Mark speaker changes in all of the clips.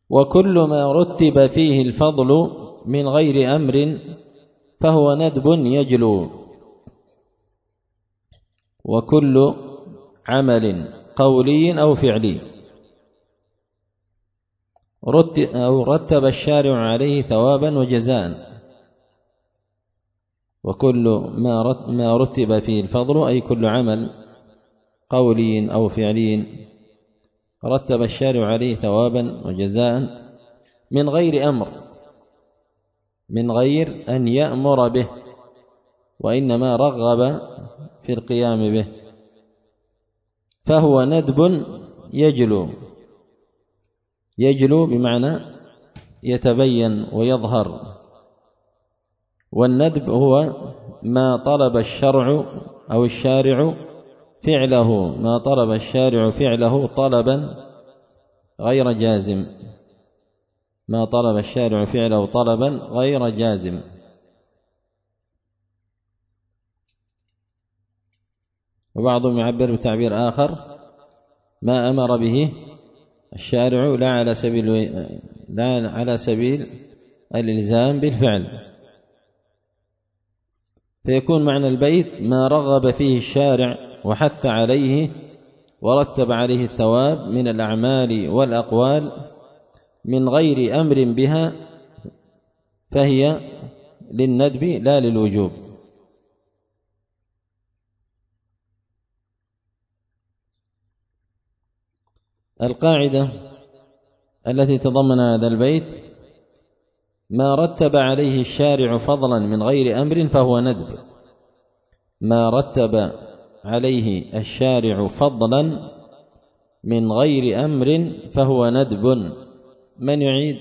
Speaker 1: وكل ما رتب فيه الفضل من غير أمر فهو ندب يجلو. وكل عمل قولي أو فعلي رتب الشارع عليه ثوابا وجزاء. وكل ما رتب فيه الفضل أي كل عمل قولي أو فعلي رتب الشارع عليه ثوابا وجزاء من غير أمر، من غير أن يأمر به، وإنما رغب في القيام به، فهو ندب يجلو. يجلو بمعنى يتبين ويظهر. والندب هو ما طلب الشرع أو الشارع فعله، ما طلب الشارع فعله طلبا غير جازم، ما طلب الشارع فعله طلبا غير جازم. وبعضهم يعبر بتعبير آخر: ما أمر به الشارع لا على سبيل الإلزام بالفعل. فيكون معنى البيت ما رغب فيه الشارع وحث عليه ورتب عليه الثواب من الأعمال والأقوال من غير أمر بها، فهي للندب لا للوجوب. القاعدة التي تضمن هذا البيت: ما رتب عليه الشارع فضلا من غير أمر فهو ندب. ما رتب عليه الشارع فضلا من غير أمر فهو ندب. من يعيد؟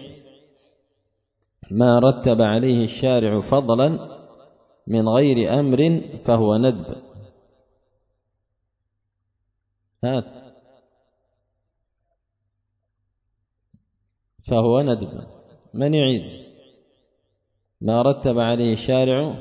Speaker 1: ما رتب عليه الشارع فضلا من غير أمر فهو ندب. هات. فهو ندب. من يعيد؟ ما رتب عليه الشارع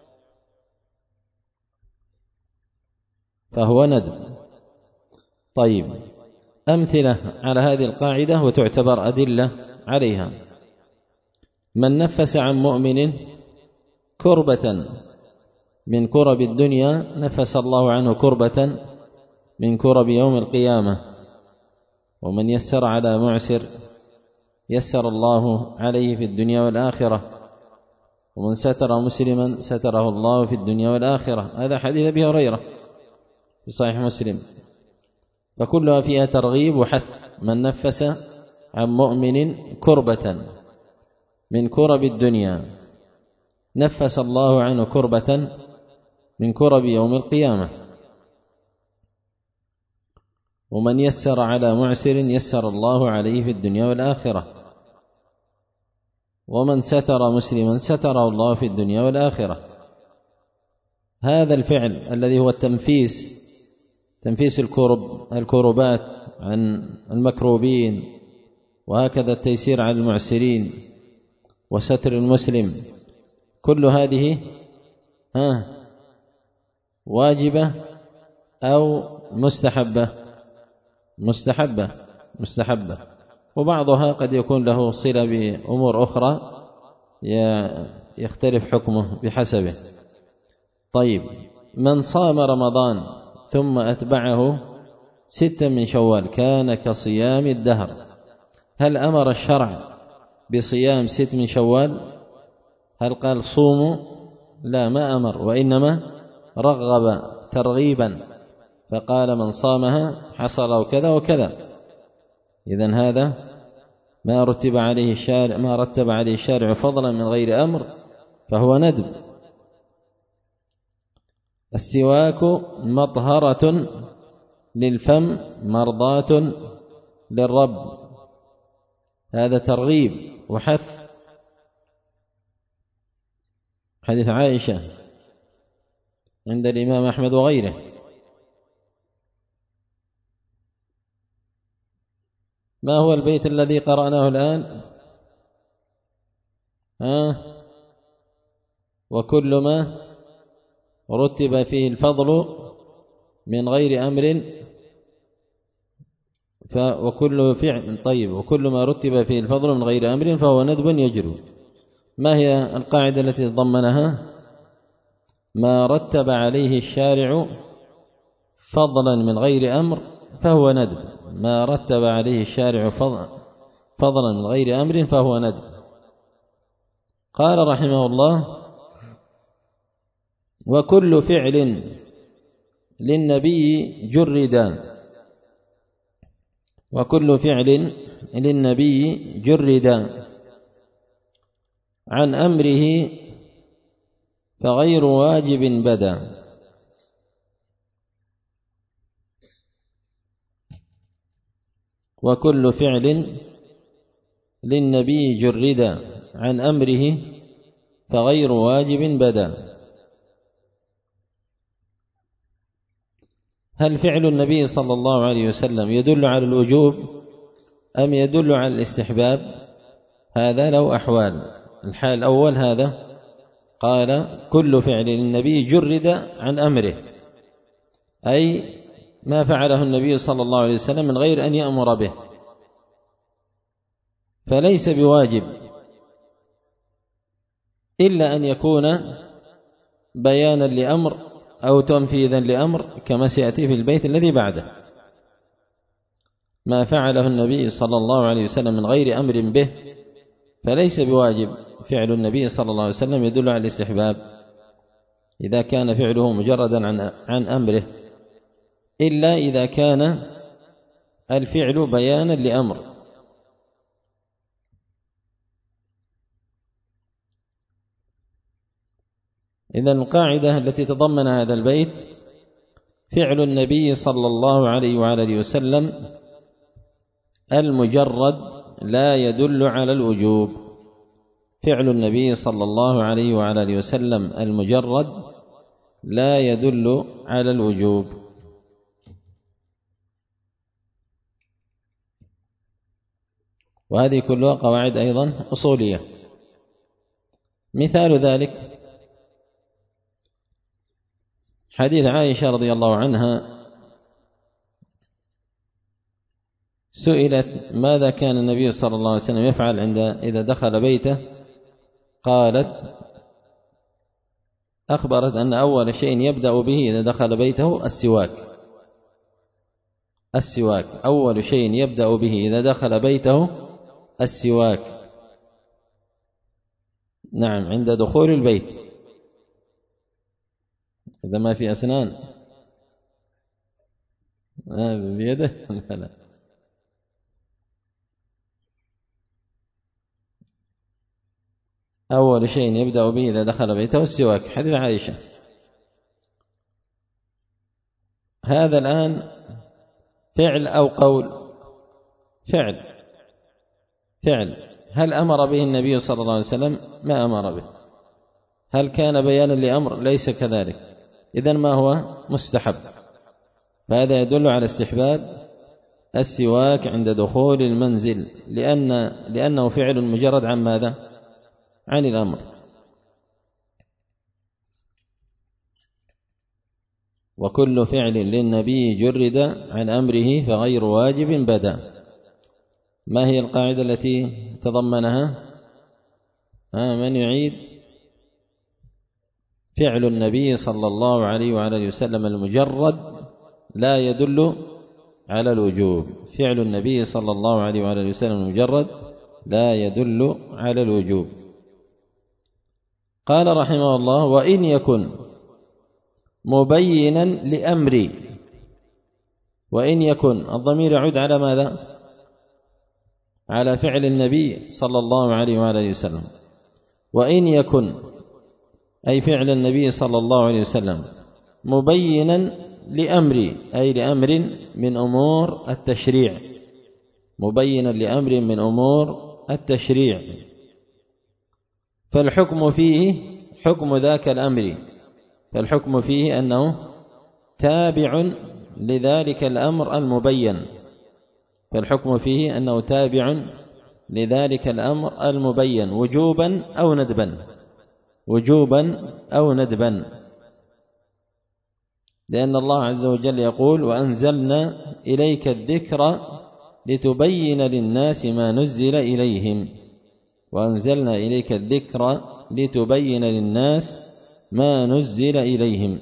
Speaker 1: فهو ندب. طيب، أمثلة على هذه القاعدة وتعتبر أدلة عليها: من نفس عن مؤمن كربة من كرب الدنيا نفس الله عنه كربة من كرب يوم القيامة. ومن يسر على معسر يسر الله عليه في الدنيا والآخرة. ومن ستر مسلما ستره الله في الدنيا والآخرة. هذا حديث أبي هريرة في صحيح مسلم. فكلها فيها ترغيب وحث. من نفس عن مؤمن كربة من كرب الدنيا نفس الله عنه كربة من كرب يوم القيامة. ومن يسر على معسر يسر الله عليه في الدنيا والآخرة. ومن ستر مسلما ستره الله في الدنيا والآخرة. هذا الفعل الذي هو تنفيس الكربات عن المكروبين، وهكذا التيسير على المعسرين وستر المسلم، كل هذه واجبة أو مستحبة. وبعضها قد يكون له صلة بأمور أخرى يختلف حكمه بحسبه. طيب، من صام رمضان ثم أتبعه 6 من شوال كان كصيام الدهر. هل أمر الشرع بصيام 6 من شوال؟ هل قال صوموا؟ لا، ما أمر، وإنما رغب ترغيبا فقال من صامها حصل كذا وكذا. إذن هذا ما رتب عليه الشارع فضلا من غير أمر فهو ندب. السواك مطهرة للفم مرضاة للرب. هذا ترغيب وحث. حديث عائشة عند الإمام أحمد وغيره. ما هو البيت الذي قرأناه الآن؟ وكل ما رتب فيه الفضل من غير أمر وكل فعل طيب وكل ما رتب فيه الفضل من غير أمر فهو ندب يجرؤ. ما هي القاعدة التي تضمنها؟ ما رتب عليه الشارع فضلا من غير أمر فهو ندب. ما رتب عليه الشارع فضلا من غير أمر فهو ندب. قال رحمه الله: وكل فعل للنبي جرد. وكل فعل للنبي جرد عن أمره فغير واجب بدا. وكل فعل للنبي جرد عن أمره فغير واجب بدا. هل فعل النبي صلى الله عليه وسلم يدل على الوجوب أم يدل على الاستحباب؟ هذا له أحوال. الحال الأول هذا قال: كل فعل للنبي جرد عن أمره، أي ما فعله النبي صلى الله عليه وسلم من غير أن يأمر به، فليس بواجب إلا أن يكون بيانا لأمر أو تنفيذا لأمر، كما سيأتي في البيت الذي بعده. ما فعله النبي صلى الله عليه وسلم من غير أمر به فليس بواجب. فعل النبي صلى الله عليه وسلم يدل على الاستحباب إذا كان فعله مجردا عن أمره، إلا إذا كان الفعل بيانا لأمر. إذن القاعدة التي تضمن هذا البيت: فعل النبي صلى الله عليه وآله وسلم المجرد لا يدل على الوجوب. فعل النبي صلى الله عليه وآله وسلم المجرد لا يدل على الوجوب. وهذه كلها قواعد أيضا أصولية. مثال ذلك حديث عائشة رضي الله عنها، سئلت: ماذا كان النبي صلى الله عليه وسلم يفعل إذا دخل بيته؟ قالت: أخبرت أن أول شيء يبدأ به إذا دخل بيته السواك. السواك أول شيء يبدأ به إذا دخل بيته السواك. نعم، عند دخول البيت، إذا ما في أسنان بيده لا. أول شيء يبدأ به إذا دخل بيته السواك، حديث عائشة. هذا الآن فعل أو قول؟ فعل. هل أمر به النبي صلى الله عليه وسلم؟ ما أمر به. هل كان بيانا لأمر؟ ليس كذلك. إذن ما هو؟ مستحب. فهذا يدل على استحباب السواك عند دخول المنزل، لأنه فعل مجرد عن ماذا؟ عن الأمر. وكل فعل للنبي جرد عن أمره فغير واجب بدا. ما هي القاعدة التي تضمنها؟ من يعيد؟ فعل النبي صلى الله عليه وآله وسلم المجرد لا يدل على الوجوب. فعل النبي صلى الله عليه وآله وسلم المجرد لا يدل على الوجوب. قال رحمه الله: وإن يكن مبينا لأمري. وإن يكن، الضمير يعود على ماذا؟ على فعل النبي صلى الله عليه وآله وسلم. وإن يكن أي فعل النبي صلى الله عليه وسلم مبينا لأمري، أي لأمر من أمور التشريع. مبينا لأمر من أمور التشريع، فالحكم فيه حكم ذاك الأمر. فالحكم فيه أنه تابع لذلك الأمر المبين. فالحكم فيه أنه تابع لذلك الأمر المبين وجوبا أو ندبا. وجوبا أو ندبا، لأن الله عز وجل يقول: وأنزلنا إليك الذكر لتبين للناس ما نزل إليهم، وأنزلنا إليك الذكر لتبين للناس ما نزل إليهم.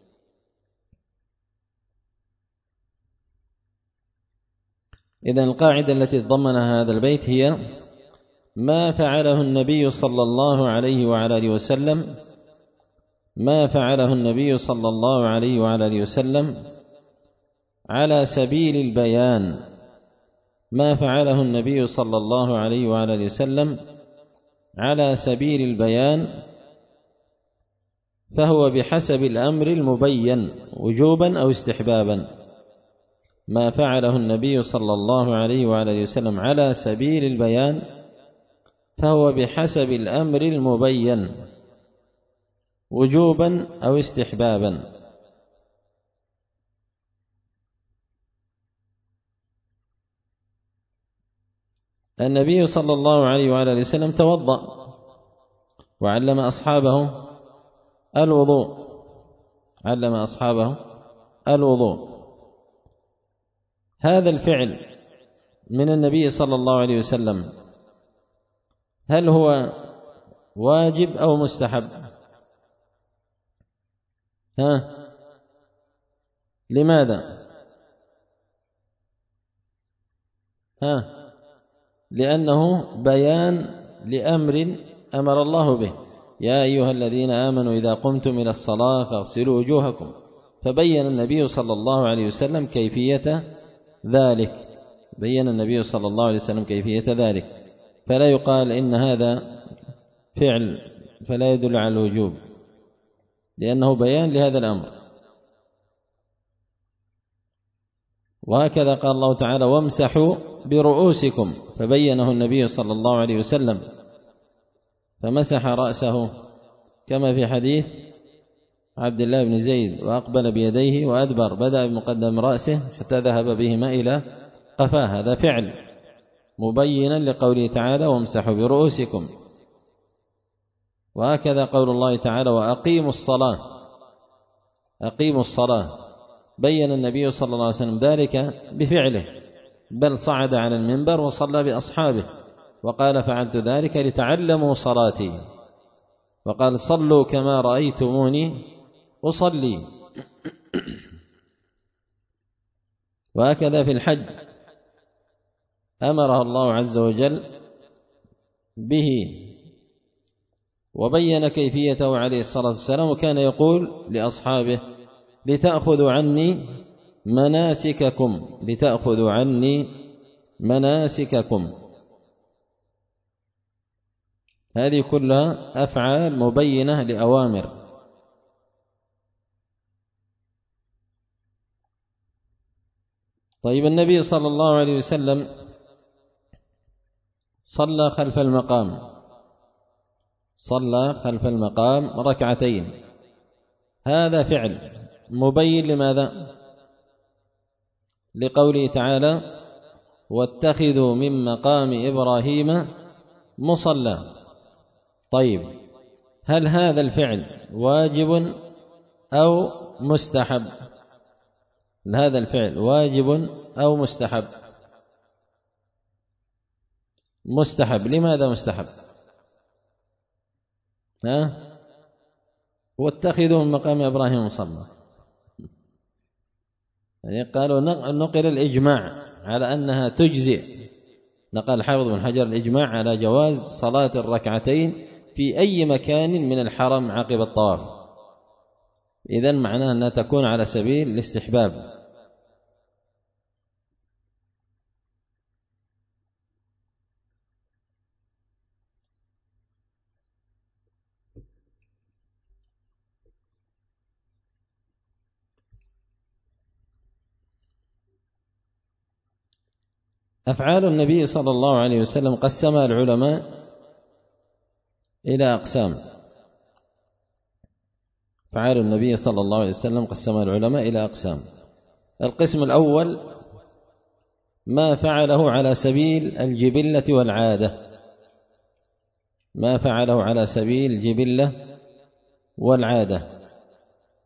Speaker 1: إذن القاعدة التي ضمنها هذا البيت هي ما فعله النبي صلى الله عليه وعلى آله وسلم، ما فعله النبي صلى الله عليه وعلى آله وسلم على سبيل البيان، ما فعله النبي صلى الله عليه وعلى آله وسلم على سبيل البيان فهو بحسب الأمر المبين وجوبا أو استحبابا. ما فعله النبي صلى الله عليه وعلى آله وسلم على سبيل البيان فهو بحسب الأمر المبين وجوبا أو استحبابا. النبي صلى الله عليه وعلى آله وسلم توضأ وعلم أصحابه الوضوء، علم أصحابه الوضوء. هذا الفعل من النبي صلى الله عليه وسلم هل هو واجب أو مستحب؟ لماذا؟ لأنه بيان لأمر أمر الله به. يا أيها الذين آمنوا إذا قمتم إلى الصلاة فاغسلوا وجوهكم، فبين النبي صلى الله عليه وسلم كيفية ذلك، بين النبي صلى الله عليه وسلم كيفية ذلك، فلا يقال إن هذا فعل فلا يدل على الوجوب، لأنه بيان لهذا الأمر. وهكذا قال الله تعالى وامسحوا برؤوسكم، فبينه النبي صلى الله عليه وسلم فمسح رأسه كما في حديث عبد الله بن زيد وأقبل بيديه وأدبر، بدأ بمقدم رأسه حتى ذهب بهما إلى قفاه، هذا فعل مبينا لقوله تعالى وامسحوا برؤوسكم. وهكذا قول الله تعالى وأقيموا الصلاة، أقيموا الصلاة، بين النبي صلى الله عليه وسلم ذلك بفعله، بل صعد على المنبر وصلى بأصحابه وقال فعلت ذلك لتعلموا صلاتي، وقال صلوا كما رأيتموني أصلي. وهكذا في الحج أمرها الله عز وجل به وبين كيفيته عليه الصلاة والسلام، وكان يقول لأصحابه لتأخذوا عني مناسككم، لتأخذوا عني مناسككم. هذه كلها أفعال مبينة لأوامر. طيب النبي صلى الله عليه وسلم صلى خلف المقام، صلى خلف المقام ركعتين، هذا فعل مبين لماذا؟ لقوله تعالى واتخذوا من مقام إبراهيم مصلى. طيب هل هذا الفعل واجب أو مستحب؟ هذا الفعل واجب أو مستحب؟ مستحب. لماذا مستحب؟ واتخذوا من مقام إبراهيم مصلى، يعني قالوا نقل الإجماع على أنها تجزئ، نقل الحافظ بن حجر الإجماع على جواز صلاة الركعتين في أي مكان من الحرم عقب الطواف، إذن معناه أنها تكون على سبيل الاستحباب. أفعال النبي صلى الله عليه وسلم قسمها العلماء إلى أقسام. أفعال النبي صلى الله عليه وسلم قسمها العلماء إلى أقسام. القسم الأول ما فعله على سبيل الجبلة والعادة، ما فعله على سبيل الجبلة والعادة،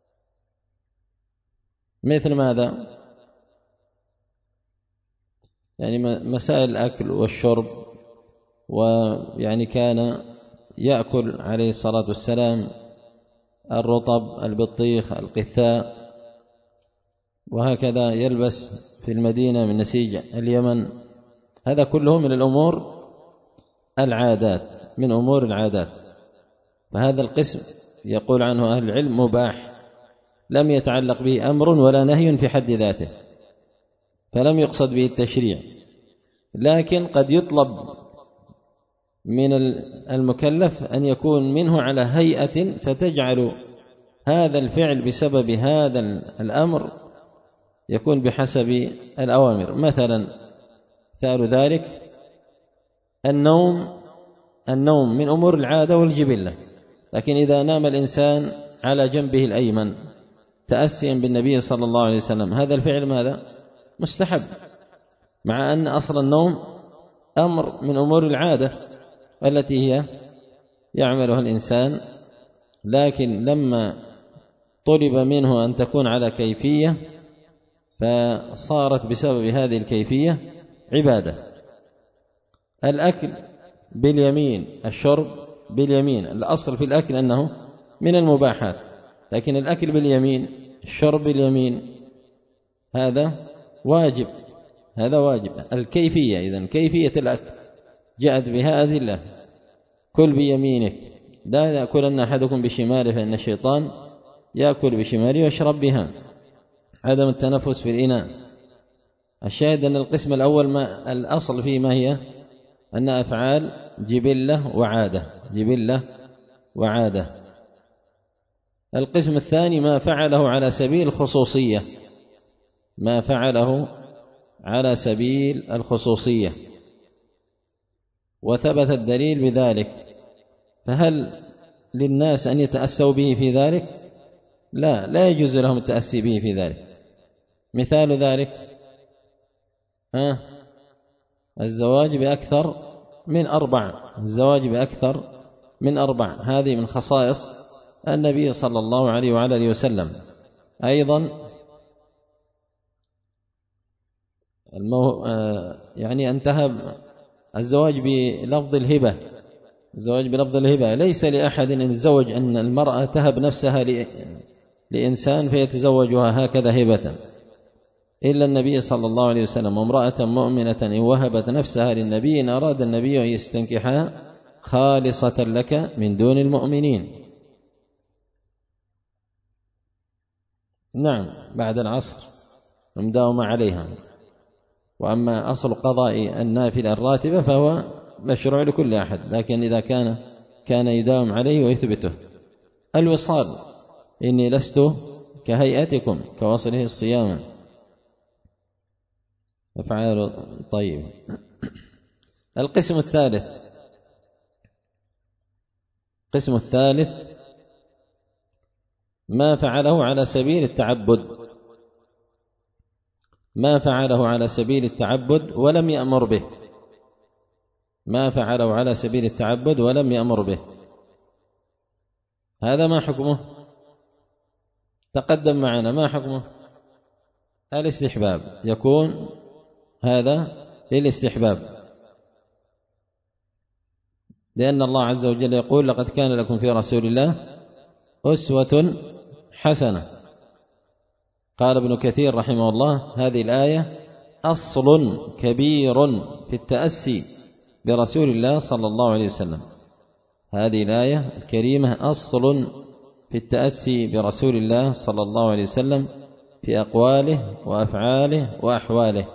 Speaker 1: مثل ماذا؟ يعني مسائل الأكل والشرب، ويعني كان يأكل عليه الصلاة والسلام الرطب، البطيخ، القثاء، وهكذا يلبس في المدينة من نسيج اليمن. هذا كله من الأمور العادات، من أمور العادات. فهذا القسم يقول عنه أهل العلم مباح، لم يتعلق به أمر ولا نهي في حد ذاته، فلم يقصد به التشريع، لكن قد يطلب من المكلف أن يكون منه على هيئة فتجعل هذا الفعل بسبب هذا الأمر يكون بحسب الأوامر. مثلا مثال ذلك النوم من أمور العادة والجبلة، لكن إذا نام الإنسان على جنبه الأيمن تأسيا بالنبي صلى الله عليه وسلم، هذا الفعل ماذا؟ مستحب، مع أن أصل النوم أمر من أمور العادة التي هي يعملها الإنسان، لكن لما طلب منه أن تكون على كيفية فصارت بسبب هذه الكيفية عبادة. الأكل باليمين، الشرب باليمين، الأصل في الأكل أنه من المباحات، لكن الأكل باليمين، الشرب باليمين، هذا واجب، هذا واجب. الكيفية، إذن كيفية الأكل جاءت بها أدلة: كل بيمينك، لا يأكلن أحدكم بشماله فإن الشيطان يأكل بشماله ويشرب بها، عدم التنفس في الإناء. الشاهد أن القسم الأول ما الأصل فيه ما هي؟ أن أفعال جبلة وعادة، جبلة وعادة. القسم الثاني ما فعله على سبيل الخصوصية، ما فعله على سبيل الخصوصية وثبت الدليل بذلك، فهل للناس أن يتأسوا به في ذلك؟ لا يجوز لهم التأسي به في ذلك. مثال ذلك الزواج بأكثر من 4، الزواج بأكثر من 4، هذه من خصائص النبي صلى الله عليه وعلى آله وسلم. أيضا يعني أن تهب الزواج بلفظ الهبة، الزواج بلفظ الهبة ليس لأحد أن يتزوج أن المرأة تهب نفسها لإنسان فيتزوجها هكذا هبة، إلا النبي صلى الله عليه وسلم: وامرأة مؤمنة إن وهبت نفسها للنبي إن أراد النبي أن يستنكحها خالصة لك من دون المؤمنين. نعم، بعد العصر مداومة عليها. وأما أصل قضاء النافلة الراتبة فهو مشروع لكل أحد، لكن إذا كان يداوم عليه ويثبته. الوصال: إني لست كهيئتكم كوصله الصيام، أفعال. طيب، القسم الثالث، القسم الثالث ما فعله على سبيل التعبد، ما فعله على سبيل التعبد ولم يأمر به، ما فعله على سبيل التعبد ولم يأمر به، هذا ما حكمه؟ تقدم معنا ما حكمه؟ الاستحباب، يكون هذا للاستحباب، لأن الله عز وجل يقول: لقد كان لكم في رسول الله أسوة حسنة. قال ابن كثير رحمه الله: هذه الآية أصل كبير في التأسي برسول الله صلى الله عليه وسلم، هذه الآية الكريمة أصل في التأسي برسول الله صلى الله عليه وسلم في أقواله وأفعاله وأحواله.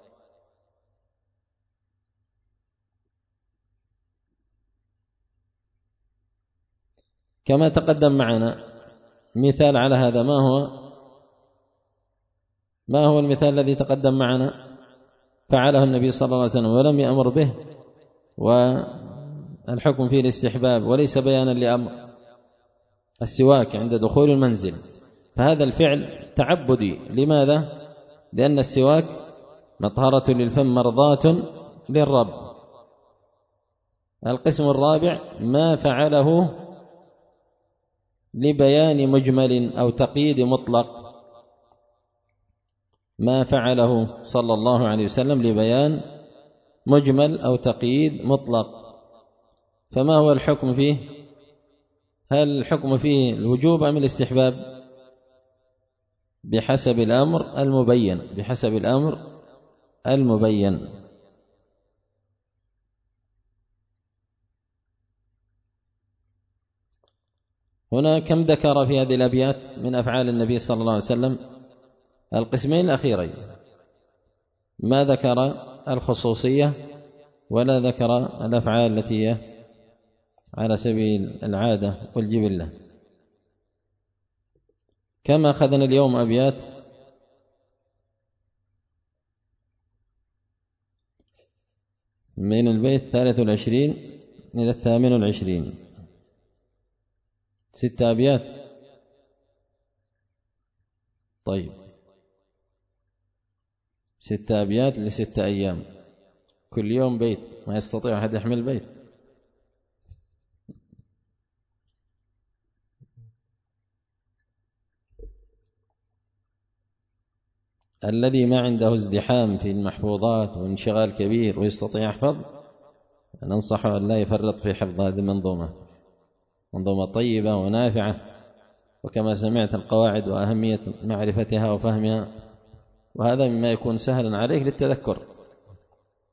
Speaker 1: كما تقدم معنا مثال على هذا. ما هو المثال الذي تقدم معنا فعله النبي صلى الله عليه وسلم ولم يأمر به، والحكم فيه الاستحباب وليس بيانا لأمر؟ السواك عند دخول المنزل، فهذا الفعل تعبدي. لماذا؟ لأن السواك مطهرة للفم مرضاة للرب. القسم الرابع ما فعله لبيان مجمل أو تقييد مطلق، ما فعله صلى الله عليه وسلم لبيان مجمل أو تقييد مطلق، فما هو الحكم فيه؟ هل الحكم فيه الوجوب أم الاستحباب؟ بحسب الأمر المبين، بحسب الأمر المبين. هنا كم ذكر في هذه الأبيات من أفعال النبي صلى الله عليه وسلم؟ القسمين الأخيرين، ما ذكر الخصوصية ولا ذكر الأفعال التي هي على سبيل العادة والجبلة. كما أخذنا اليوم أبيات من البيت 23 إلى 28، 6 أبيات. طيب 6 أبيات ل6 أيام، كل يوم بيت، ما يستطيع أحد يحمل بيت. الذي ما عنده ازدحام في المحفوظات وانشغال كبير ويستطيع يحفظ، ننصحه أن لا يفرط في حفظ هذه المنظومة، منظومة طيبة ونافعة، وكما سمعت القواعد وأهمية معرفتها وفهمها، وهذا مما يكون سهلا عليك للتذكر.